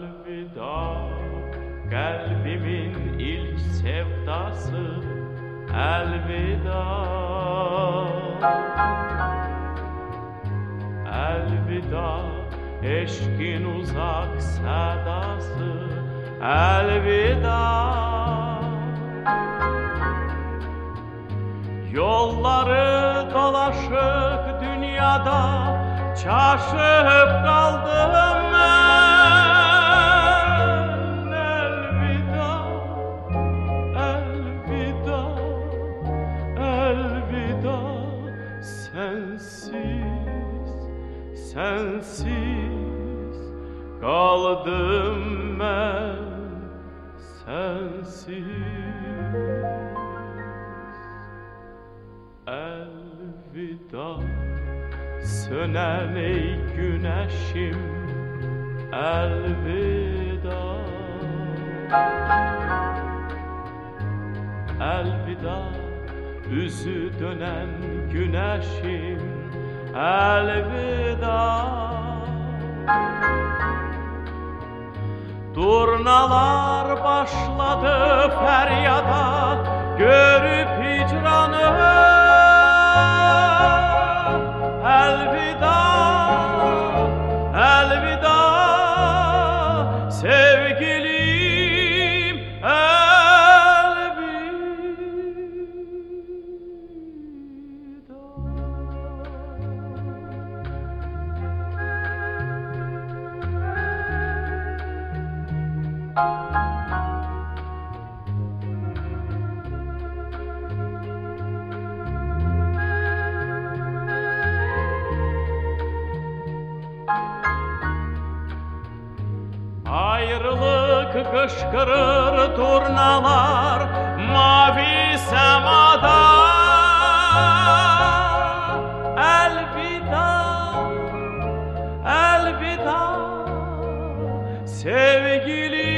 Elveda kalbimin ilk sevdası, elveda. Elveda eşkin uzak sedası, elveda. Yolları dolaşık dünyada şaşıp kaldım ben. Elveda, elveda, elveda. Sensiz, sensiz kaldım ben, sensiz. Elveda, sönen ey güneşim, elveda. Elveda, yüzü dönen güneşim, elveda. Durnalar başladı feryada, görüp hicranı. Elveda, elveda sevgilim, elveda. Ayrılık kışkırır turnalar mavi semada. Elveda, elveda sevgilim.